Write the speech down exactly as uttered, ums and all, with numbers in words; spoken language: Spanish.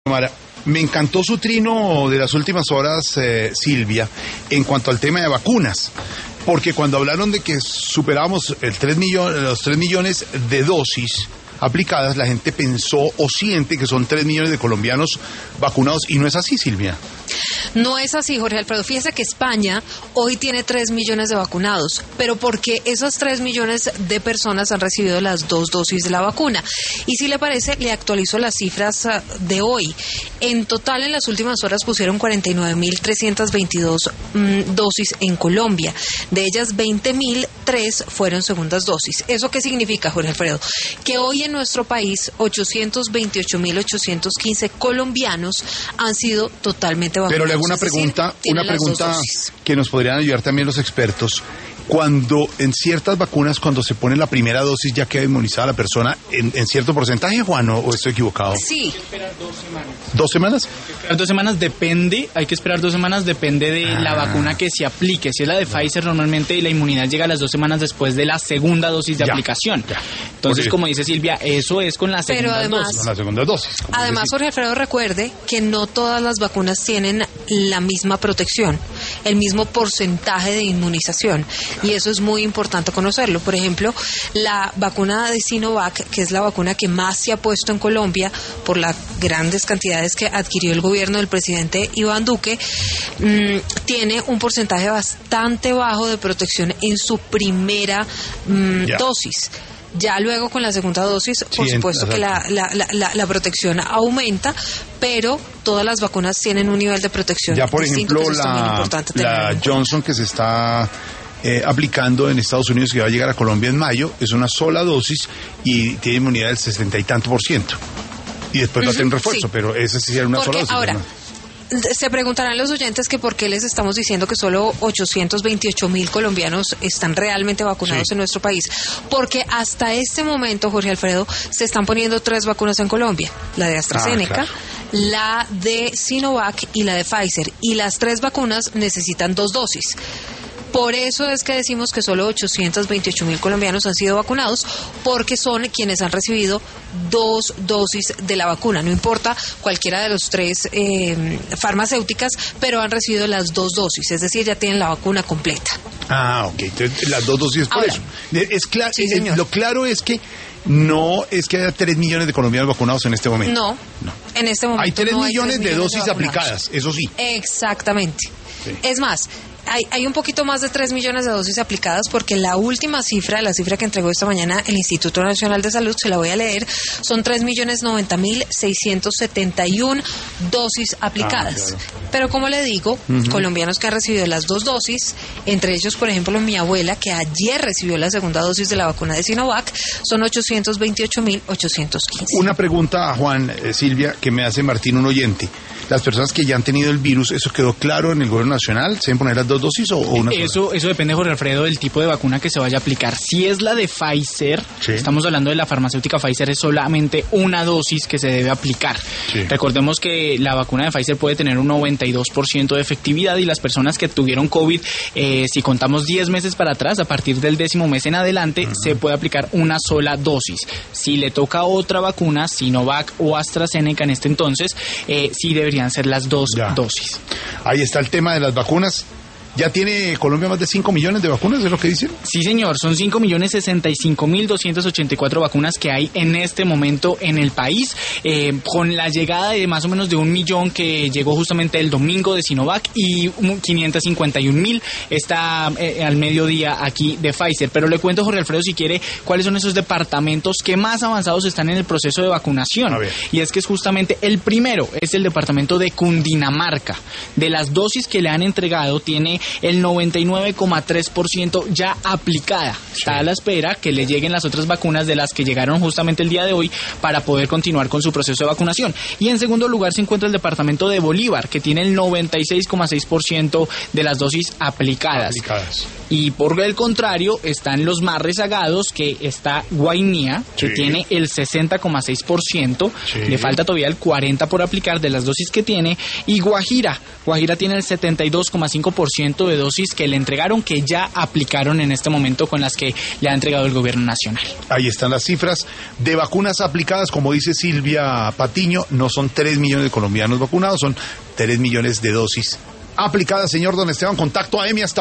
Mara, me encantó su trino de las últimas horas, eh, Silvia, en cuanto al tema de vacunas. Porque cuando hablaron de que superábamos el tres millones, los tres millones de dosis aplicadas, la gente pensó o siente que son tres millones de colombianos vacunados, y no es así, Silvia. No es así, Jorge Alfredo. Fíjese que España hoy tiene tres millones de vacunados, pero porque esos tres millones de personas han recibido las dos dosis de la vacuna. Y si le parece, le actualizo las cifras de hoy. En total, en las últimas horas pusieron cuarenta y nueve mil trescientas veintidós mmm, dosis en Colombia. De ellas, veinte mil tres fueron segundas dosis. ¿Eso qué significa, Jorge Alfredo? Que hoy en nuestro país, ochocientos veintiocho mil ochocientos quince colombianos han sido totalmente vacunados. Pero le hago una pregunta, decir, una pregunta que nos podrían ayudar también los expertos. Cuando en ciertas vacunas, cuando se pone la primera dosis, ya queda inmunizada la persona en, en cierto porcentaje, Juan, ¿o, o estoy equivocado? Sí. Hay que esperar dos semanas. ¿Dos semanas? Hay que esperar dos semanas, depende, hay que esperar dos semanas, depende de ah. la vacuna que se aplique. Si es la de Pfizer, normalmente la inmunidad llega a las dos semanas después de la segunda dosis de ya, aplicación. Ya. Entonces, como dice Silvia, eso es con la segunda además, dosis. Con la segunda dosis. Además, Jorge Alfredo, recuerde que no todas las vacunas tienen la misma protección, el mismo porcentaje de inmunización, y eso es muy importante. importante conocerlo. Por ejemplo, la vacuna de Sinovac, que es la vacuna que más se ha puesto en Colombia por las grandes cantidades que adquirió el gobierno del presidente Iván Duque, mmm, tiene un porcentaje bastante bajo de protección en su primera mmm, yeah. dosis. Ya luego con la segunda dosis, por sí, supuesto que la, la, la, la protección aumenta, pero todas las vacunas tienen un nivel de protección ya, por distinto, ejemplo, la, la Johnson que se está Eh, aplicando en Estados Unidos, que va a llegar a Colombia en mayo, es una sola dosis y tiene inmunidad del sesenta y tanto por ciento. Y después uh-huh, va a tener un refuerzo, sí. Pero esa sí era una Porque sola dosis. Ahora, ¿no? Se preguntarán los oyentes que por qué les estamos diciendo que solo ochocientos veintiocho mil colombianos están realmente vacunados sí. en nuestro país. Porque hasta este momento, Jorge Alfredo, se están poniendo tres vacunas en Colombia. La de AstraZeneca, ah, claro. la de Sinovac y la de Pfizer. Y las tres vacunas necesitan dos dosis. Por eso es que decimos que solo ochocientos veintiocho mil colombianos han sido vacunados, porque son quienes han recibido dos dosis de la vacuna. No importa cualquiera de los tres eh, farmacéuticas, pero han recibido las dos dosis, es decir, ya tienen la vacuna completa. Ah, ok, entonces las dos dosis por Ahora, eso. Es claro, sí, es, lo claro es que no es que haya tres millones de colombianos vacunados en este momento. No, no. En este momento hay tres no millones, hay tres de millones dosis de aplicadas, eso sí. Exactamente. Sí. Es más, Hay, hay un poquito más de tres millones de dosis aplicadas, porque la última cifra, la cifra que entregó esta mañana el Instituto Nacional de Salud, se la voy a leer, son tres millones noventa mil seiscientos setenta y una dosis aplicadas. Ah, claro. Pero como le digo, uh-huh. colombianos que han recibido las dos dosis, entre ellos, por ejemplo, mi abuela, que ayer recibió la segunda dosis de la vacuna de Sinovac, son ochocientos veintiocho mil ochocientos quince. Una pregunta a Juan, eh, Silvia, que me hace Martín, un oyente. Las personas que ya han tenido el virus, ¿eso quedó claro en el gobierno nacional? ¿Se deben poner las dos dosis o, o una sola? Eso, eso depende, Jorge Alfredo, del tipo de vacuna que se vaya a aplicar. Si es la de Pfizer, sí. estamos hablando de la farmacéutica Pfizer, es solamente una dosis que se debe aplicar. Sí. Recordemos que la vacuna de Pfizer puede tener un noventa y dos por ciento de efectividad, y las personas que tuvieron COVID, eh, si contamos diez meses para atrás, a partir del décimo mes en adelante, uh-huh. se puede aplicar una sola dosis. Si le toca otra vacuna, Sinovac o AstraZeneca en este entonces, eh, sí deberían ser las dos ya. dosis. Ahí está el tema de las vacunas. ¿Ya tiene Colombia más de cinco millones de vacunas, es lo que dicen? Sí, señor, son cinco millones sesenta y cinco mil doscientas ochenta y cuatro vacunas que hay en este momento en el país, eh, con la llegada de más o menos de un millón que llegó justamente el domingo de Sinovac, y quinientos cincuenta y un mil está eh, al mediodía aquí de Pfizer. Pero le cuento, Jorge Alfredo, si quiere, cuáles son esos departamentos que más avanzados están en el proceso de vacunación. Y es que es justamente el primero, es el departamento de Cundinamarca. De las dosis que le han entregado, tiene el noventa y nueve coma tres por ciento ya aplicada. Está a la espera que le lleguen las otras vacunas, de las que llegaron justamente el día de hoy, para poder continuar con su proceso de vacunación. Y en segundo lugar se encuentra el departamento de Bolívar, que tiene el noventa y seis coma seis por ciento de las dosis aplicadas. aplicadas. Y por el contrario, están los más rezagados, que está Guainía, que sí. tiene el sesenta coma seis por ciento, sí. le falta todavía el cuarenta por ciento por aplicar de las dosis que tiene, y Guajira, Guajira tiene el setenta y dos coma cinco por ciento de dosis que le entregaron, que ya aplicaron en este momento con las que le ha entregado el gobierno nacional. Ahí están las cifras de vacunas aplicadas, como dice Silvia Patiño, no son tres millones de colombianos vacunados, son tres millones de dosis aplicadas. Señor Don Esteban, contacto a EMI hasta